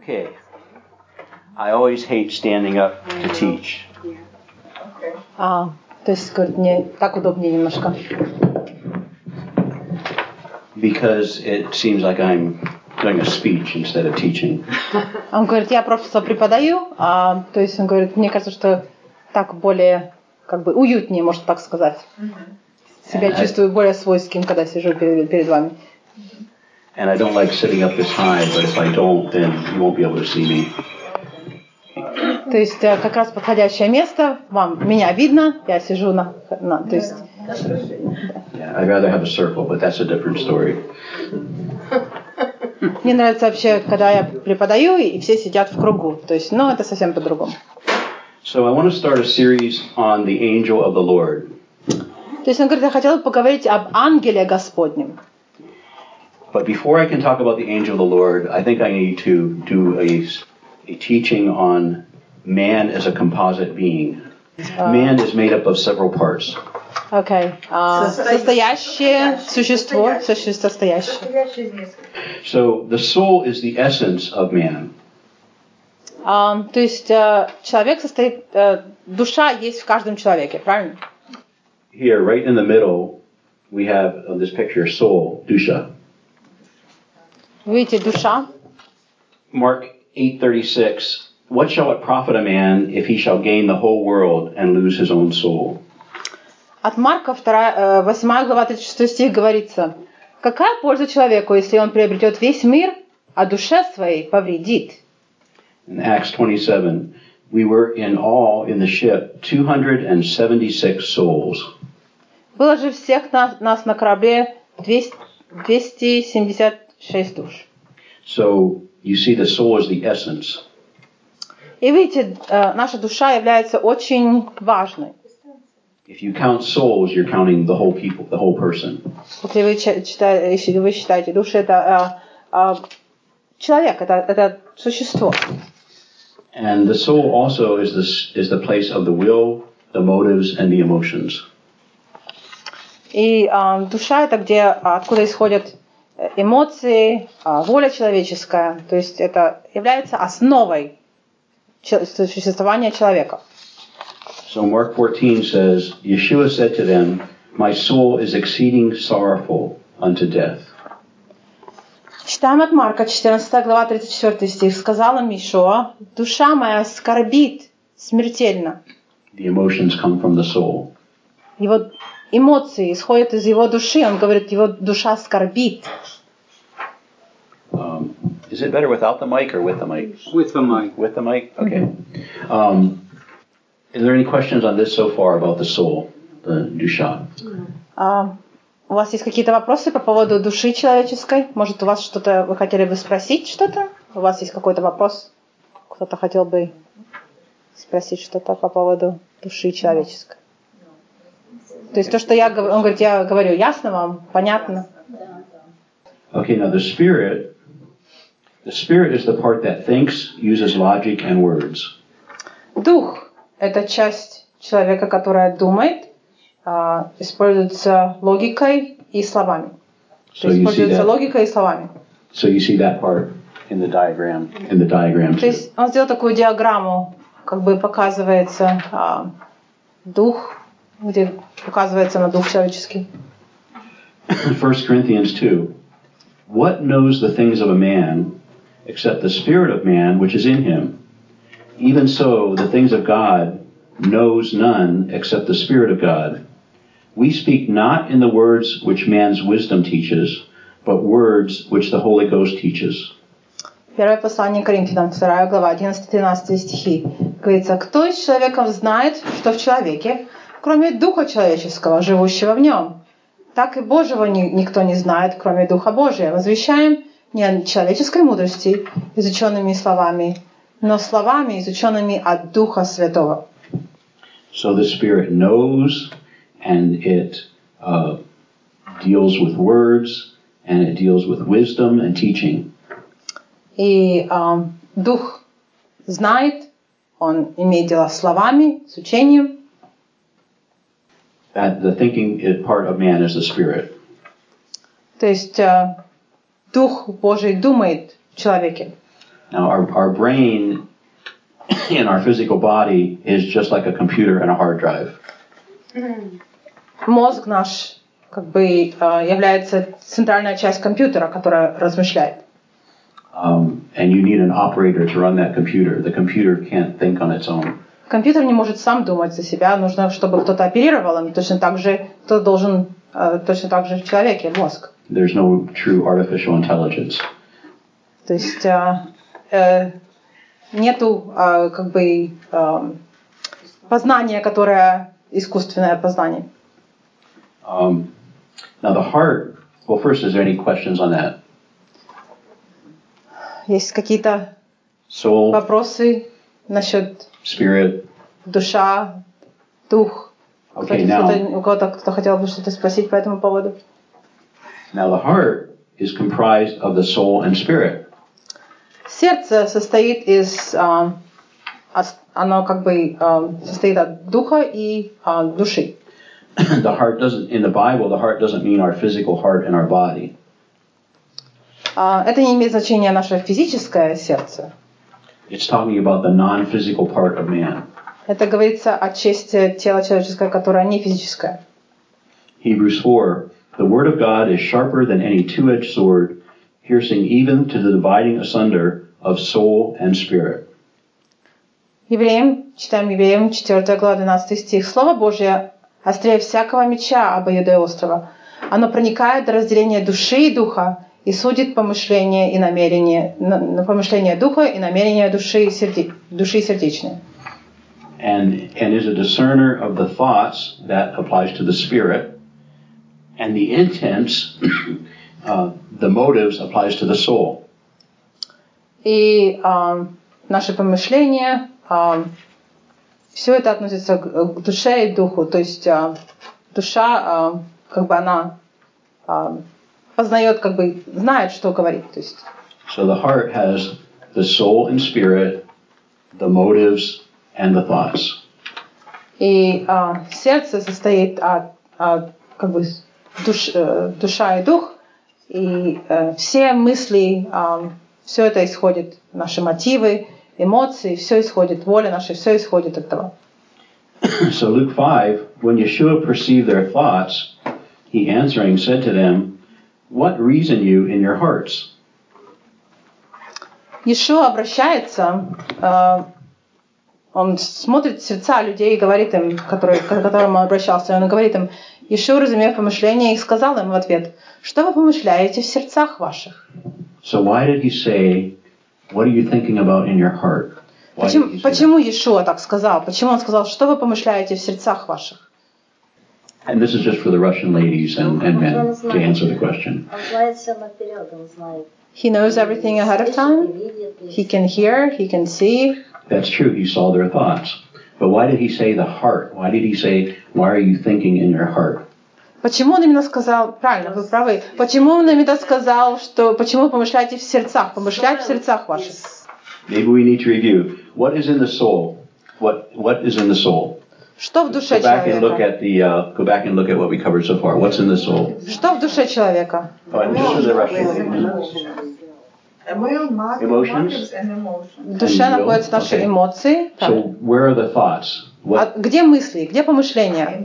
Okay. I always hate standing up to teach. То есть, говорит, мне так удобнее немножко. Because it seems like I'm doing a speech instead of teaching. Он говорит, я просто преподаю, то есть он говорит, мне кажется, что так более, как бы, уютнее, можно так сказать. Себя чувствую более свойским, когда сижу перед вами. And I don't like sitting up this high, but if I don't, then you won't be able to see me. То есть как раз подходящее место, вам меня видно, я сижу то есть. Yeah, I'd rather have a circle, but that's a different story. Мне нравится вообще, когда я преподаю, и все сидят в кругу. То есть, это совсем по-другому. So I want to start a series on the angel of the Lord. То есть он говорит, я хотел бы поговорить об ангеле Господнем. But before I can talk about the angel of the Lord, I think I need to do a teaching on man as a composite being. Man is made up of several parts. Okay. Состоящее существо, состоящее. So the soul is the essence of man. То есть человек состоит, душа есть в каждом человеке, правильно? Here, right in the middle, we have on this picture soul, dusha. Видите, душа. Mark 8:36. What shall it profit a man if he shall gain the whole world and lose his own soul? От Марка 8 глава 36 стих говорится: какая польза человеку, если он приобретет весь мир, а душе своей повредит? In Acts 27, we were in all in the ship 276 souls. Было же всех нас на корабле 276 душ. So you see, the soul is the essence. И видите, наша душа является очень важной. If you count souls, you're counting the whole people, the whole person. Если вы считаете души, это человек, это существо. And the soul also is the place of the will, the motives, and the emotions. И душа это откуда исходят эмоции, воля человеческая, то есть это является основой существования человека. So Mark 14 says, Yeshua said to them, "My soul is exceeding sorrowful unto death." Читаем от Марка, 14 глава, 34 стих. Сказал им Иешуа: душа моя скорбит смертельно. The emotions come from the soul. Его эмоции исходят из его души. Он говорит, его душа скорбит. Is it better without the mic or with the mic? With the mic. With the mic? Okay. Is there any questions on this so far about the soul, the dusha? У вас есть какие-то вопросы по поводу души человеческой? Может, у вас что-то, вы хотели бы спросить что-то? У вас есть какой-то вопрос? Кто-то хотел бы спросить что-то по поводу души человеческой? То есть то, что он говорит, я говорю, ясно вам? Понятно? Okay, now the spirit is the part that thinks, uses logic and words. Дух – это часть человека, которая думает, используется логикой и словами. So используется логикой и словами. So you see that part in the diagram. То есть он сделал такую диаграмму, как бы показывается дух, где показывается на дух человеческий. 1 Corinthians 2. What knows the things of a man except the spirit of man which is in him? Even so, the things of God knows none except the Spirit of God. We speak not in the words which man's wisdom teaches, but words which the Holy Ghost teaches. Первое послание Коринфянам, 2 глава, 11-13 стихи. Говорится, кто из человеков знает, что в человеке, кроме духа человеческого, живущего в нем? Так и Божьего никто не знает, кроме Духа Божия. Возвещаем не о человеческой мудрости, изученными словами, но словами, изученными от Духа Святого. So the Spirit knows, and it deals with words, and it deals with wisdom and teaching. И Дух знает, он имеет дело с словами, с учением. That the thinking part of man is the Spirit. То есть Дух Божий думает в человеке. Now, our brain in our physical body is just like a computer and a hard drive. Мозг наш как бы является центральная часть компьютера, которая размышляет. And you need an operator to run that computer. The computer can't think on its own. Компьютер не может сам думать за себя, нужно, чтобы кто-то оперировал им. Точно так же в человеке мозг. There's no true artificial intelligence. То есть нету как бы познания, которое искусственное познание. Now the heart. Well, first, is there any questions on that? Есть какие-то Soul, вопросы насчет spirit. душа, дух? Okay, now. У кого-то хотел бы что-то спросить по этому поводу? Now the heart is comprised of the soul and spirit. Сердце состоит из, оно как бы состоит от духа и души. The heart doesn't, in the Bible, the heart doesn't mean our physical heart and our body. Это не имеет значения наше физическое сердце. It's talking about the non-physical part of man. Это говорится о части тела человеческого, которое не физическое. Hebrews 4. The word of God is sharper than any two-edged sword, piercing even to the dividing asunder of soul and spirit. Читаем Евреям, 4 глава, 12 стих. Слово Божье острее всякого меча обоюдоострого. Оно проникает до разделения души и духа и судит помышления и намерения, помышления духа и намерения души сердечной. And is a discerner of the thoughts, that applies to the spirit, and the intents, the motives, applies to the soul. И наши помышления, все это относится к душе и духу. То есть душа, как бы она познает, как бы знает, что говорит. То есть. So the heart has the soul and spirit, the motives, and the thoughts. И сердце состоит от как бы душа и дух, и все мысли, все это исходит, наши мотивы, эмоции, все исходит, воля наша, все исходит от этого. So Luke 5, when Yeshua perceived their thoughts, he answering said to them, "What reason you in your hearts?" Иешуа обращается, он смотрит в сердца людей и говорит им, к которым он обращался, он говорит им, Иешуа, разумев помышления, и сказал им в ответ, что вы помышляете в сердцах ваших? So why did he say, what are you thinking about in your heart? Почему Иешуа так сказал? Почему он сказал, что вы помышляете в сердцах ваших? And this is just for the Russian ladies and men to answer the question. He knows everything ahead of time. He can hear, he can see. That's true, he saw their thoughts. But why did he say the heart? Why did he say, why are you thinking in your heart? Почему он именно сказал, правильно, вы правы, почему он именно сказал, что почему вы помышляете в сердцах, помышлять в сердцах ваших? Maybe we need to review. What is in the soul? What is in the soul? Что в душе Go back and look человека? at go back and look at what we covered so far. What's in the soul? Что в душе человека? Oh, and just for the Russian ladies. Emotions? В душе находятся наши эмоции. So where are the thoughts? Где мысли? Где помышления?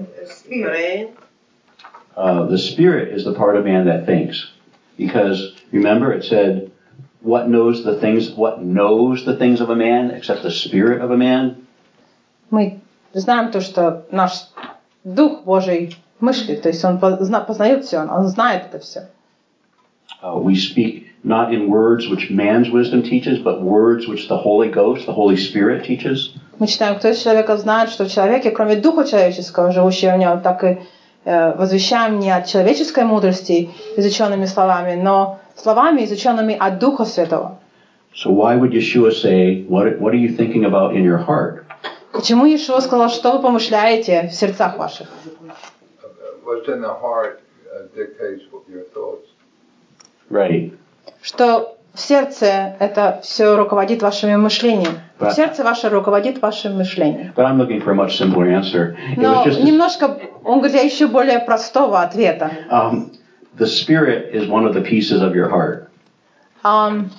The spirit is the part of man that thinks. Because remember it said, what knows the things of a man except the spirit of a man? Мы знаем то, что наш Дух Божий мыслит, то есть он познает все, он знает это все. We speak not in words which man's wisdom teaches, but words which the Holy Ghost, the Holy Spirit teaches. Мы читаем, кто из человека знает, что в человеке, кроме Духа человеческого, живущего в нем, так и возвещаем не от человеческой мудрости, изученными словами, но словами, изученными от Духа Святого. So why would Yeshua say, what are you thinking about in your heart? Почему Иешуа сказал, что вы помышляете в сердцах ваших? What's in the heart dictates your thoughts. Right. Что в сердце это все руководит вашими мышлениями. В сердце ваше руководит вашим мышлением. But I'm looking for a much simpler answer. Но немножко, он говорит, еще более простого ответа. The spirit is one of the pieces of your heart.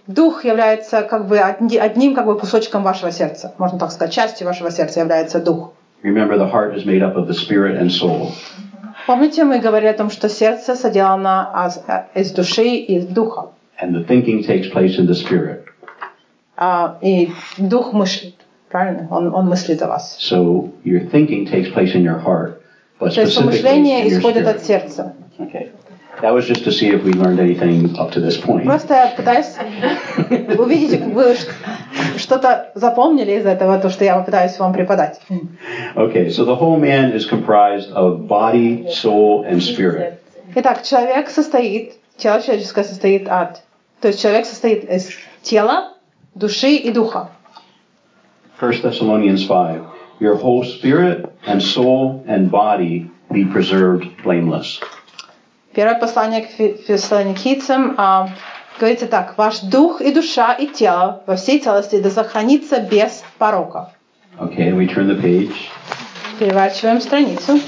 дух является как бы одним как бы кусочком вашего сердца. Можно так сказать, частью вашего сердца является дух. Remember, the heart is made up of the spirit and soul. Помните, мы говорили о том, что сердце соделано из души и духа. And the thinking takes place in the spirit. И дух мыслит, правильно? Он мыслит за вас. So your thinking takes place in your heart, but То есть specifically помышление in your исходит от spirit. сердца. Okay. That was just to see if we learned anything up to this point. Просто я пытаюсь увидеть, вы что-то запомнили из этого, то, что я пытаюсь вам преподать. Okay, so the whole man is comprised of body, soul, and spirit. Итак, тело человеческое состоит то есть человек состоит из тела, души и духа. 1 Thessalonians 5. Your whole spirit and soul and body be preserved blameless. Первое послание к Фессалоникийцам говорится так: ваш дух и душа и тело во всей целости да сохранится без порока. Okay, we turn the page. Переворачиваем страницу.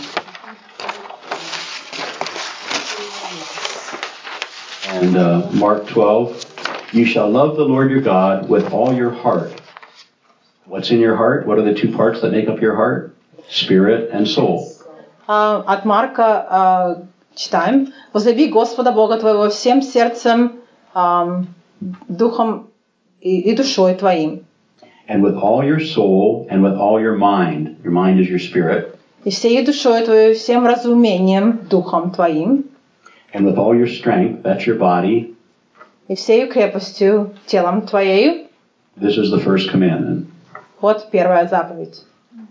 And Mark 12. You shall love the Lord your God with all your heart. What's in your heart? What are the two parts that make up your heart? Spirit and soul. От Марка читаем: возлюби Господа Бога твоего всем сердцем, духом и душой твоим. And with all your soul and with all your mind. Your mind is your spirit. И всей душой твоей, всем разумением, духом твоим. And with all your strength, that's your body. И всею крепостью, телом твоею. This is the first commandment. Вот первая заповедь.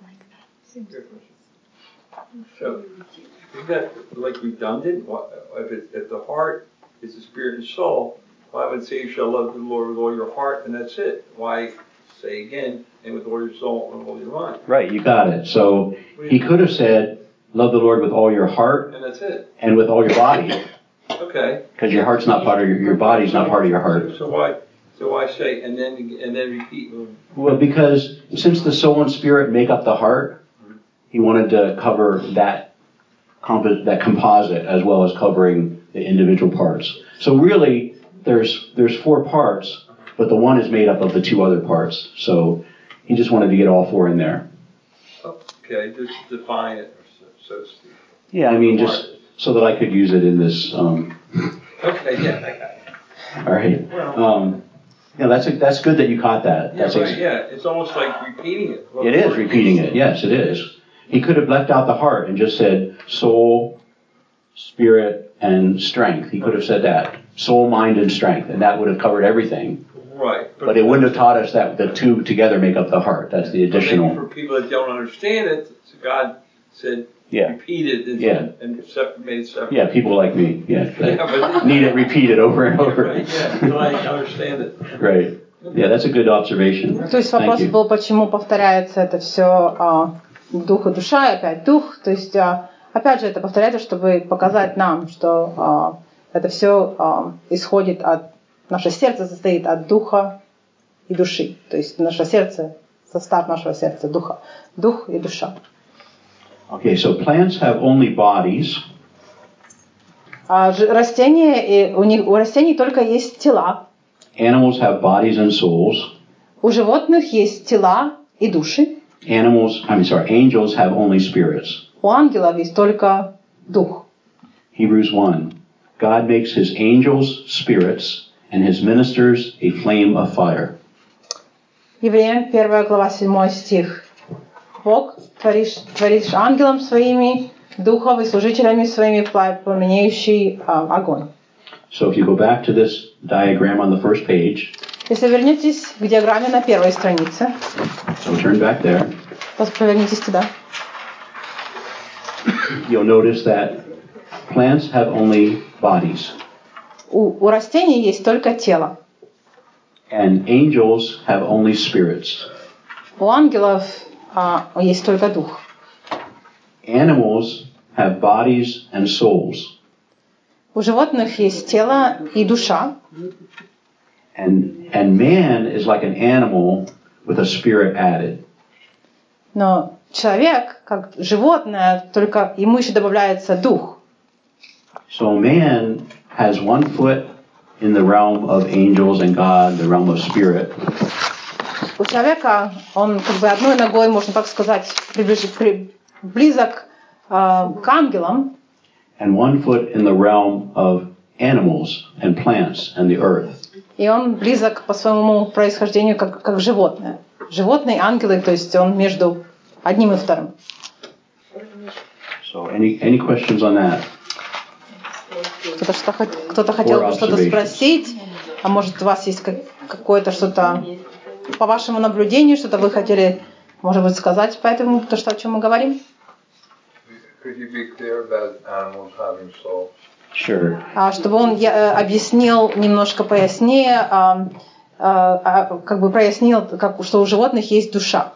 So, is that like redundant? If the heart is the spirit and soul, why would it say you shall love the Lord with all your heart and that's it? Why say again, and with all your soul and all your mind? Right, you got it. So he could have said, love the Lord with all your heart. And that's it. And with all your body. Okay. Because your heart's not part of your body's not part of your heart. So why say and then repeat? Well, because since the soul and spirit make up the heart, he wanted to cover that composite as well as covering the individual parts. So really, there's four parts, but the one is made up of the two other parts. So he just wanted to get all four in there. Okay, just define it, so to speak. Yeah, I mean, just so that I could use it in this. Okay, yeah, I got it. All right. That's good that you caught that. Yeah, right, it's almost like repeating it. It is repeating it. Yes, it is. He could have left out the heart and just said soul, spirit, and strength. He could have said that. Soul, mind, and strength. And that would have covered everything. Right. But it wouldn't have taught us that the two together make up the heart. That's the additional. For people that don't understand it, God said repeat it and made it separate. Yeah, people like me. Yeah. But need it repeated over and over. Right, so I understand it. Right. Yeah, that's a good observation. То есть вопрос был, почему повторяется это все дух и душа, и опять дух. То есть, опять же, это повторяется, чтобы показать нам, что это все исходит от... Наше сердце состоит от духа и души. То есть наше сердце, состав нашего сердца, духа. Дух и душа. Okay, so plants have only bodies. Растения, у растений только есть тела. Animals have bodies and souls. У животных есть тела и души. Angels have only spirits. У ангелов есть только дух. Hebrews 1. God makes his angels spirits and his ministers a flame of fire. Евреям 1 глава 7 стих. Бог творишь ангелом своими, духов и служителями своими пламенеющий огонь. So if you go back to this diagram on the first page. Если вернетесь к диаграмме на первой странице. So turn back there. Повернитесь туда. You'll notice that plants have only bodies. У растений есть только тело. And angels have only spirits. У ангелов есть только дух. Animals have bodies and souls. У животных есть тело и душа. And man is like an animal with a spirit added. Но человек, как животное, только ему еще добавляется дух. So man has one foot in the realm of angels and God, the realm of spirit. У человека он как бы одной ногой, можно так сказать, близок к ангелам. And one foot in the realm of animals and plants and the earth. И он близок по своему происхождению как животное. Животные, ангелы, то есть он между одним и вторым. So any questions on that? Кто-то хотел бы что-то спросить, а может у вас есть какое-то что-то по вашему наблюдению, что-то вы хотели, может быть, сказать по этому, то, что, о чем мы говорим? Sure. Чтобы он объяснил немножко пояснее, как бы прояснил, что у животных есть душа.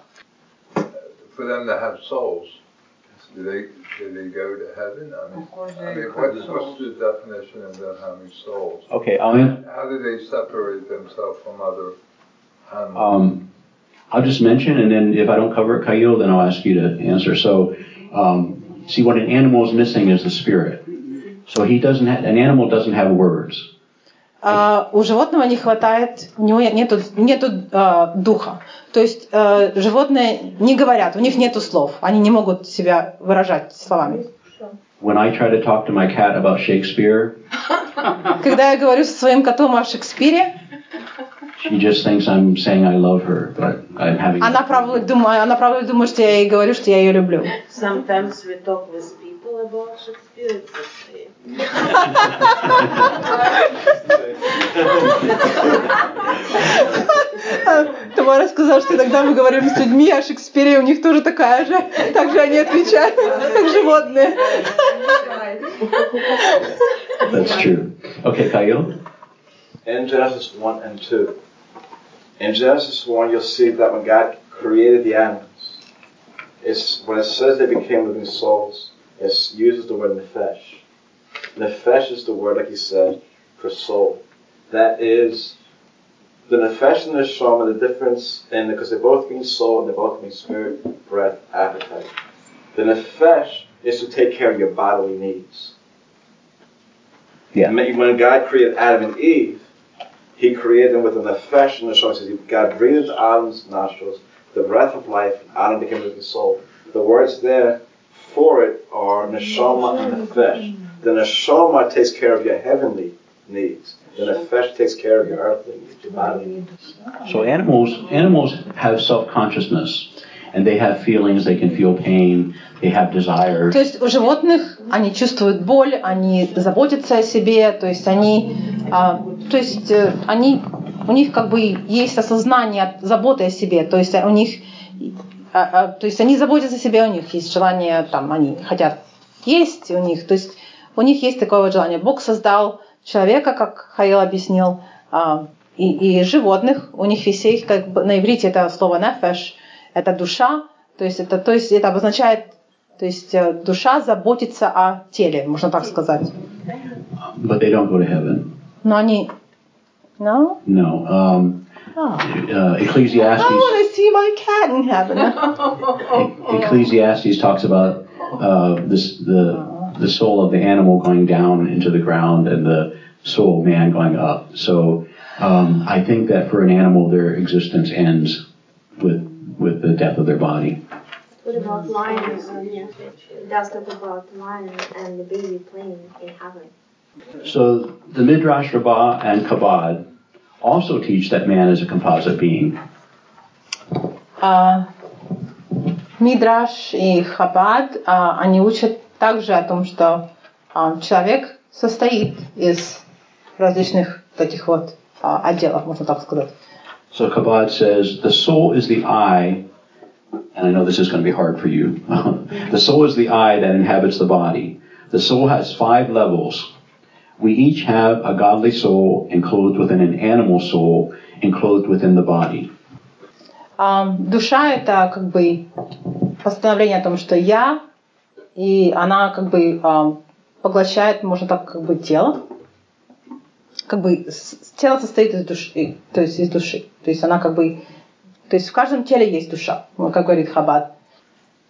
Do they go to heaven? I mean, what's the definition of them having souls? Okay, how do they separate themselves from other animals? I'll just mention, and then if I don't cover it, Kyle, then I'll ask you to answer. So, see, what an animal is missing is the spirit. So an animal doesn't have words. У животного не хватает, у него нету духа. То есть животные не говорят, у них нету слов, они не могут себя выражать словами. When I try to talk to my cat about Shakespeare, когда я говорю со своим котом о Шекспире, she just thinks I'm saying I love her, but I'm having. Она правда думает, что я ей говорю, что я ее люблю. Sometimes we talk with people about Shakespeare. Тамара сказала, что иногда мы говорим с людьми о Шекспире, и у них тоже такая же. Так же они отвечают, как животные. That's true. Okay, Kyle? In Genesis 1 and 2. In Genesis 1, you'll see that when God created the animals, when it says they became living souls, it uses the word nefesh. Nefesh is the word, like he said, for soul. That is, the nefesh and the neshama, the difference, because they both mean soul and they both mean spirit, breath, appetite. The nefesh is to take care of your bodily needs. Yeah. When God created Adam and Eve, He created them with a nefesh and neshama. Says God breathed into Adam's nostrils the breath of life, and Adam became a living soul. The words there for it are neshama and nefesh. The neshama takes care of your heavenly needs. The nefesh takes care of your earthly needs, your bodily needs. So animals have self-consciousness, and they have feelings. They can feel pain. They have desires. То есть у животных они чувствуют боль, они заботятся о себе, то есть у них как бы есть осознание заботы о себе, то есть они заботятся о себе, у них есть желание, они хотят есть, у них есть такое вот желание. Бог создал человека, как Хаил объяснил, и животных, у них есть, как бы на иврите это слово нефеш, это душа, то есть это обозначает, то есть душа заботится о теле, можно так сказать. But they don't go to heaven. Но они... No? No. Ecclesiastes. I want to see my cat in heaven. Ecclesiastes talks about the soul of the animal going down into the ground and the soul of man going up. So I think that for an animal, their existence ends with the death of their body. What about lions? It does talk about lion and the baby playing in heaven. So the Midrash Rabbah and Chabad also teach that man is a composite being. Мидраш и Хабад, они учат также о том, что человек состоит из различных таких вот отделов, можно так сказать. So Chabad says the soul is the eye, and I know this is going to be hard for you. The soul is the eye that inhabits the body. The soul has 5 levels. We each have a godly soul enclosed within an animal soul enclosed within the body. Душа — это как бы постановление о том, что я, и она как бы поглощает, можно так, как бы тело. Как бы тело состоит из души, то есть из души. То есть она как бы, то есть в каждом теле есть душа, как говорит Хаббат.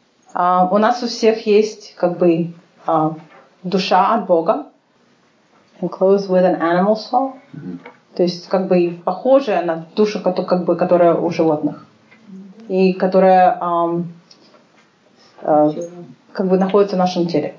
У нас у всех есть как бы душа от Бога. Enclosed with an animal soul. То есть как бы похожая на душу, как бы, которая у животных. И которая как бы находится в нашем теле.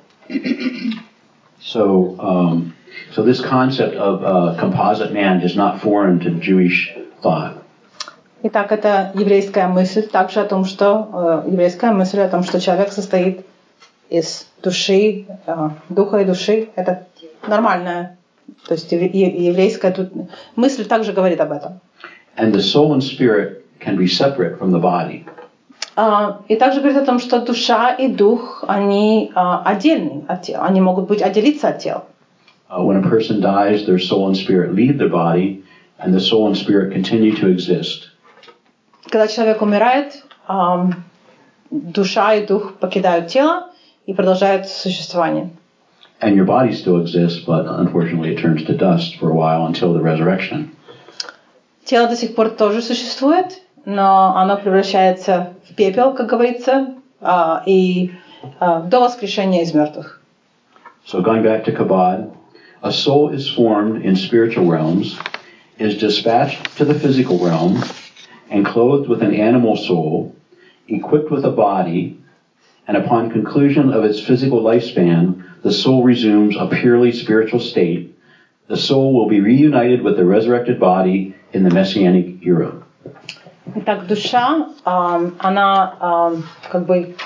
So this concept of composite man is not foreign to Jewish thought. Итак, это еврейская мысль также о том, что человек состоит из души, духа и души. Это нормальная, то есть еврейская тут мысль также говорит об этом. And the soul and spirit can be separate from the body. И также говорит о том, что душа и дух, они отдельны от тела, они могут отделиться от тела. When a person dies, their soul and spirit leave their body, and the soul and spirit continue to exist. Когда человек умирает, душа и дух покидают тело и продолжают существование. And your body still exists, but unfortunately it turns to dust for a while until the resurrection. Тело до сих пор тоже существует, но оно превращается в пепел, как говорится, и до воскрешения из мертвых. So going back to Chabad, a soul is formed in spiritual realms, is dispatched to the physical realm, and clothed with an animal soul, equipped with a body, and upon conclusion of its physical lifespan, the soul resumes a purely spiritual state. The soul will be reunited with the resurrected body in the Messianic era. Итак, душа, она как бы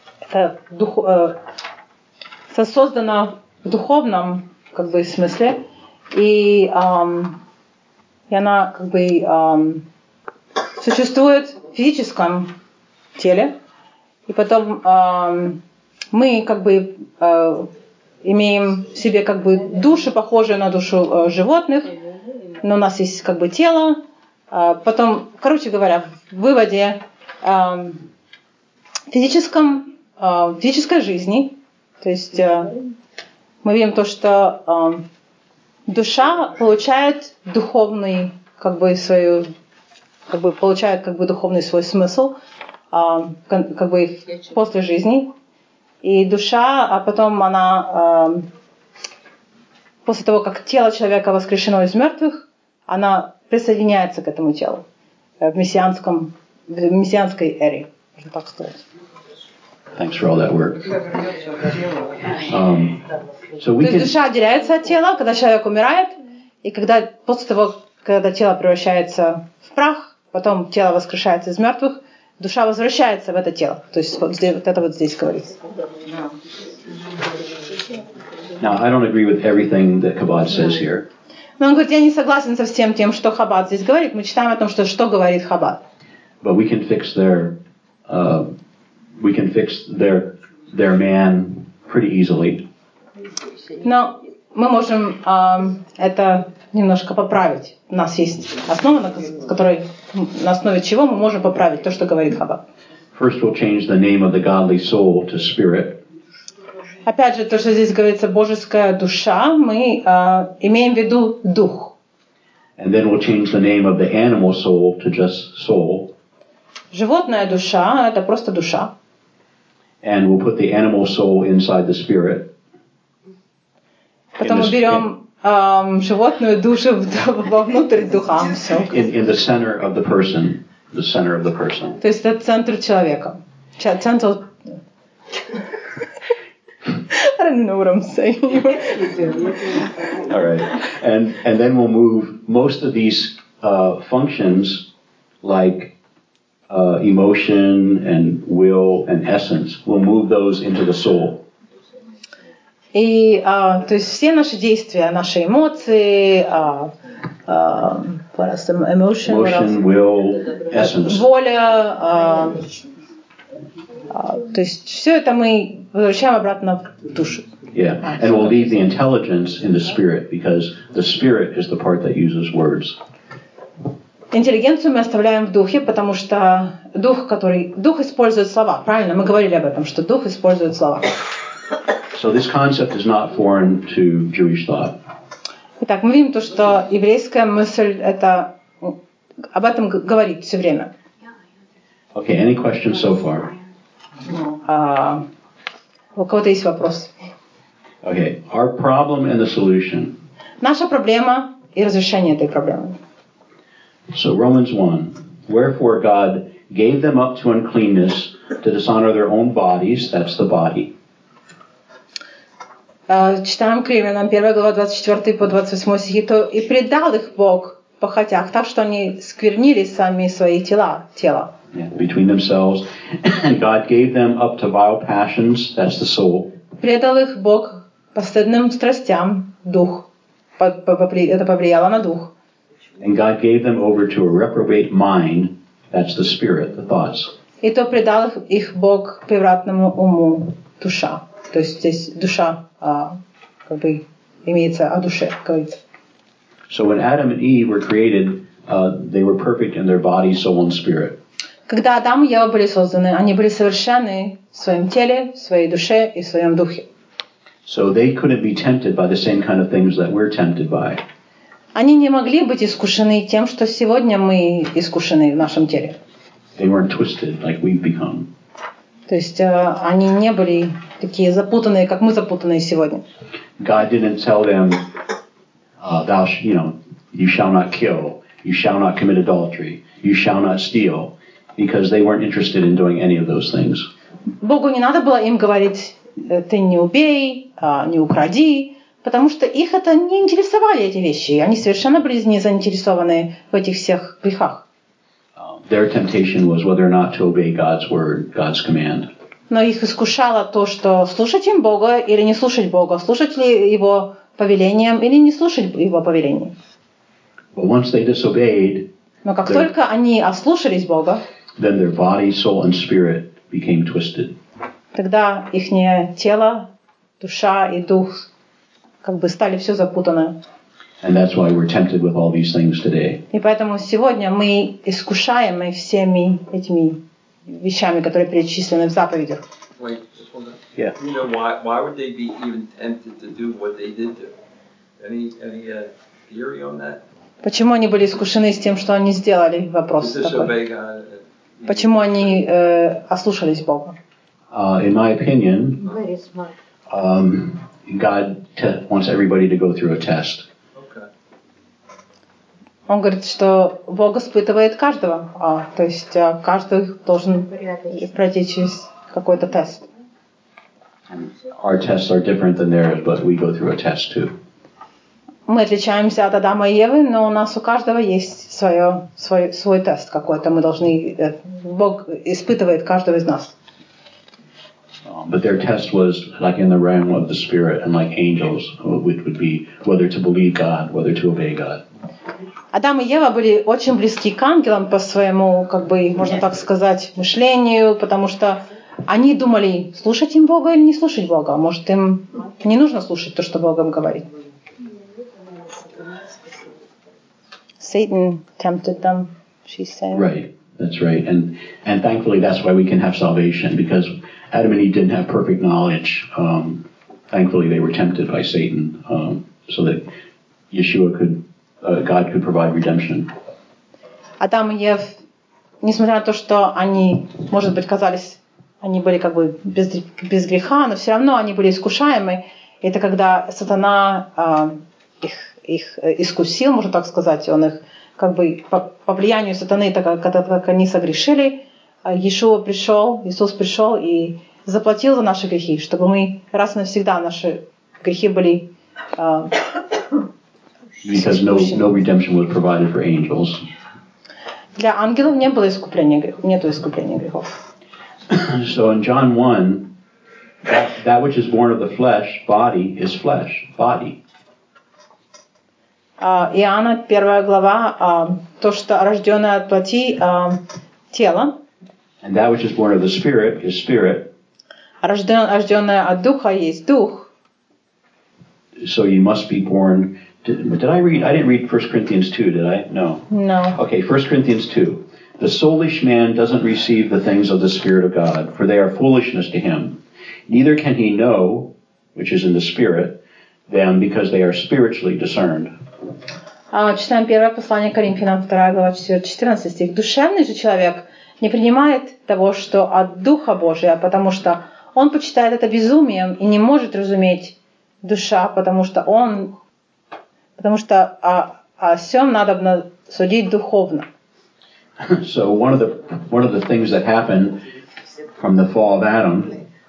создана в духовном как бы смысле, и она как бы существует в физическом теле, и потом мы как бы имеем в себе как бы души, похожие на душу животных, но у нас есть как бы тело. Потом, короче говоря, в выводе физической жизни, то есть мы видим то, что душа получает духовный, как бы свою, как бы получает как бы духовный свой смысл, как бы после жизни, и душа, а потом она после того, как тело человека воскрешено из мертвых, она присоединяется к этому телу в мессианской эре, можно так сказать. Thanks for all that work. So we То есть душа отделяется от тела, когда человек умирает, и после того, когда тело превращается в прах, потом тело воскрешается из мертвых, душа возвращается в это тело. То есть вот это вот здесь говорится. Now, I don't agree with everything that Chabad says here. Но он говорит, я не согласен со всем тем, что Хаббат здесь говорит. Мы читаем о том, что говорит Хаббат. But we can fix their man pretty easily. Но мы можем это немножко поправить. У нас есть основа, на основе чего мы можем поправить то, что говорит Хаббат. First, we'll change the name of the godly soul to spirit. Опять же, то, что здесь говорится божеская душа, мы имеем в виду дух. And then we'll change the name of the animal soul to just soul. Животная душа – это просто душа. And we'll put the animal soul inside the spirit. Потом мы берем животную душу вовнутрь духа. In the center of the person. The center of the person. То есть это центр человека. Центр. I don't know what I'm saying. All right, and then we'll move most of these functions, like emotion and will and essence. We'll move those into the soul. И то есть все наши действия, наши эмоции, emotion, will, essence. Воля, то есть все это мы возвращаем обратно в душу. Yeah, and we'll leave the intelligence in the spirit because the spirit is the part that uses words. Интеллигенцию мы оставляем в духе, потому что дух использует слова. Правильно, мы говорили об этом, что дух использует слова. So this concept is not foreign to Jewish thought. Итак, мы видим то, что еврейская мысль это об этом говорит все время. Okay, any questions so far? У кого-то есть вопрос? Okay, our problem and the solution. наша проблема и разрешение этой проблемы. So Romans 1, wherefore God gave them up to uncleanness to dishonor their own bodies, that's the body. Читаем к Римлянам, 1 глава, 24 по 28 стихи. «То и предал их Бог похотях, так что они сквернили сами свои тела». Between themselves, and God gave them up to vile passions, that's the soul. Предал их Бог постыдным страстям, дух. Это повлияло на дух. And God gave them over to a reprobate mind, that's the spirit, the thoughts. И то предал их Бог превратному уму, душа. То есть здесь душа как бы имеется о душе, говорится. So when Adam and Eve were created, they were perfect in their body, soul, and spirit. Когда Адам и Ева были созданы, они были совершенны в своем теле, в своей душе и в своем духе. So they couldn't be tempted by the same kind of things that we're tempted by. Они не могли быть искушены тем, что сегодня мы искушены в нашем теле. They weren't twisted like we've become. То есть они не были такие запутанные, как мы запутанные сегодня. God didn't tell them, you shall not kill, you shall not commit adultery, you shall not steal, because they weren't interested in doing any of those things. Богу не надо было им говорить, ты не убей, не укради, потому что их это не интересовали, эти вещи. Они совершенно были не заинтересованы в этих всех грехах. Their temptation was whether or not to obey God's word, God's command. Но их искушало то, что слушать им Бога или не слушать Бога, слушать ли Его повелением или не слушать Его повелением. But once they disobeyed, но как только они ослушались Бога, then their body, soul, and spirit became twisted. Тогда их тело, душа и дух как бы стали все запутано. And that's why we're tempted with all these things today. И поэтому сегодня мы искушаемы всеми этими вещами, которые перечислены в заповедях. Wait, just hold on. Yeah. You know why would they be even tempted to do what they did do? Any theory on that? Почему они были искушены с тем, что они сделали? Вопрос такой. Почему они ослушались Бога? In my opinion, God wants everybody to go through a test. Он говорит, что Бог испытывает каждого, то есть каждый должен пройти через какой-то тест. Our tests are different than theirs, but we go through a test too. Мы отличаемся от Адама и Евы, но у нас у каждого есть свой тест какой-то. Мы должны, Бог испытывает каждого из нас. But their test was like in the realm of the spirit and like angels, which would be whether to believe God, whether to obey God. Адам и Ева были очень близки к ангелам по своему, как бы, можно так сказать, мышлению, потому что они думали, слушать им Бога или не слушать Бога. Может, им не нужно слушать то, что Бог им говорит. Satan tempted them, she's saying. Right, that's right. And thankfully that's why we can have salvation, because Adam and Eve didn't have perfect knowledge. Thankfully they were tempted by Satan, so that God could provide redemption. Адам и Ев, несмотря на то, что они, может быть, казались, они были как бы без греха, но все равно они были искушаемы. Это когда сатана их искусил, можно так сказать, он их как бы по влиянию сатаны, как они согрешили, Иисус пришел и заплатил за наши грехи, чтобы мы раз и навсегда наши грехи были Because no redemption was provided for angels. Для ангелов не было искупления, нету искупления грехов. So in John 1, that which is born of the flesh, body, is flesh, body. Иоанна, 1 глава, то, что рожденное от плоти, тело. And that which is born of the spirit is spirit. Рожденное от духа есть дух. So you must be born. Did I read? I didn't read 1 Corinthians 2, did I? No. No. Okay, 1 Corinthians 2. The soulish man doesn't receive the things of the Spirit of God, for they are foolishness to him. Neither can he know, which is in the Spirit, them, because they are spiritually discerned. Читаем первое послание Коринфянам, 2 глава, 14 стих. Душевный же человек не принимает того, что от Духа Божия, потому что он почитает это безумием и не может разуметь душа, потому что он Потому что о всем надо судить духовно. So one of the things that happened from the fall of Adam.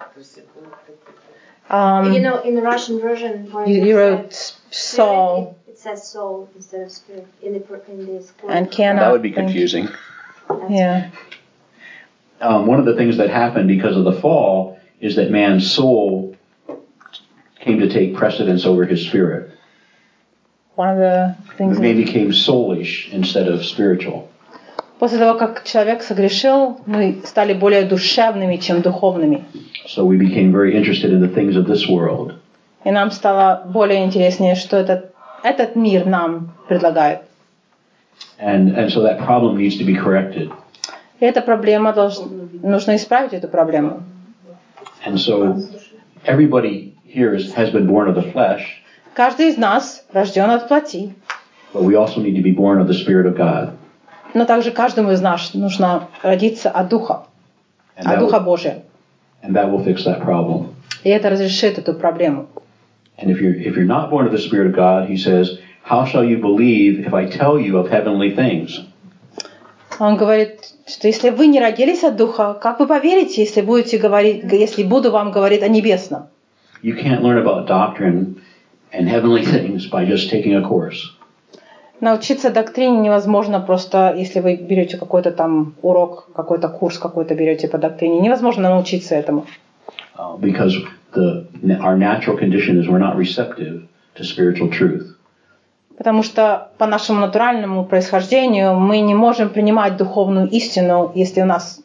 In the Russian version, where you wrote soul. It says soul instead of spirit in this quote. And cannot. That would be confusing. Yeah. One of the things that happened because of the fall is that man's soul came to take precedence over his spirit. One of the things. Man became soulish instead of spiritual. После того, как человек согрешил, мы стали более душевными, чем духовными. So we became very interested in the things of this world. И нам стало более интереснее, что этот мир нам предлагает. And so that problem needs to be corrected. И эта проблема нужно исправить эту проблему. And so everybody here has been born of the flesh. Каждый из нас рожден от плоти. But we also need to be born of the Spirit of God. Но также каждому из нас нужно родиться от Духа, от Духа Божия. And that will fix that problem. И это разрешит эту проблему. And if you're not born of the Spirit of God, he says, how shall you believe if I tell you of heavenly things? Он говорит, что если вы не родились от Духа, как вы поверите, если буду вам говорить о небесном? You can't learn about doctrine and heavenly things by just taking a course. Научиться доктрине невозможно просто, если вы берете какой-то там урок, какой-то курс какой-то берете по доктрине. Невозможно научиться этому. Because our natural condition is we're not receptive to spiritual truth. Потому что по нашему натуральному происхождению мы не можем принимать духовную истину, если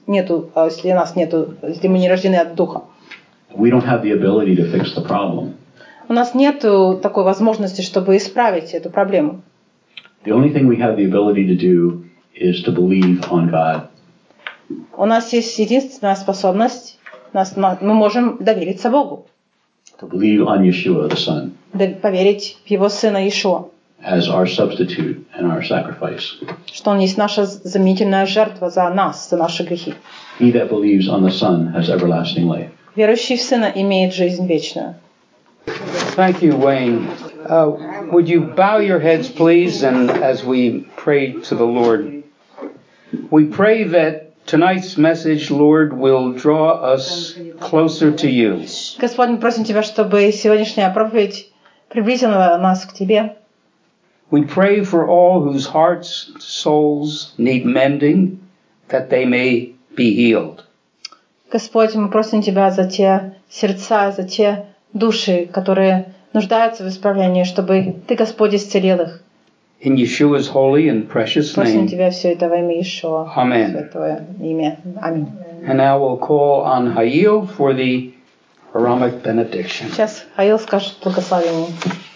мы не рождены от Духа. We don't have the ability to fix the problem. У нас нет такой возможности, чтобы исправить эту проблему. The only thing we have the ability to do is to believe on God. У нас есть единственная способность, мы можем довериться Богу. To believe on Yeshua, the Son. Поверить в Его Сына Иешуа. As our substitute and our sacrifice. Что Он есть наша заменительная жертва за нас, за наши грехи. He that believes on the Son has everlasting life. Верующий в Сына имеет жизнь вечную. Thank you, Wayne. Would you bow your heads, please, and as we pray to the Lord. We pray that tonight's message, Lord, will draw us closer to you. Господь, мы просим Тебя, чтобы сегодняшняя проповедь приблизила нас к Тебе. We pray for all whose hearts, souls need mending, that they may be healed. Господь, мы просим Тебя за те сердца, за те души, которые нуждаются в исправлении, чтобы Ты, Господь, исцелил их. In Yeshua's holy and precious Просим name. Тебя все это во имя Иешуа. Amen. Святое имя. Аминь. And now we'll call on Hayil for the Aaronic benediction. Сейчас Хаил скажет благословение.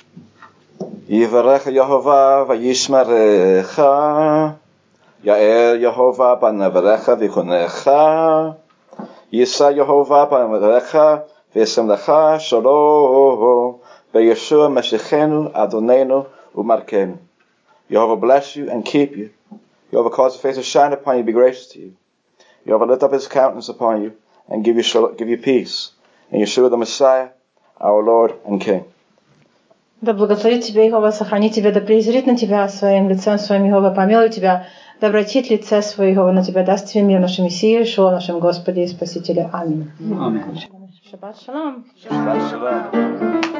Yivarech Yehovah v'yishmerecha, Ya'er Yehovah b'nevrecha v'chunecha, Yisa Yehovah b'nevrecha v'yisemlecha shalom, B'Yeshua Mashiachenu Adonenu u'Malkeinu. Yehovah bless you and keep you. Yehovah cause His face to shine upon you, be gracious to you. Yehovah lift up His countenance upon you and give you peace. In Yeshua the Messiah, our Lord and King. Да благословит тебя Иегова, сохранит тебя, да презрит на тебя своим лицем своим Иегова, помилует тебя, да обратит лице свое Иегова на тебя, даст тебе мир нашему Мессии Иешуа, нашем Господе и Спасителе. Аминь. Amen. Шаббат шалом. Shabbat shalom.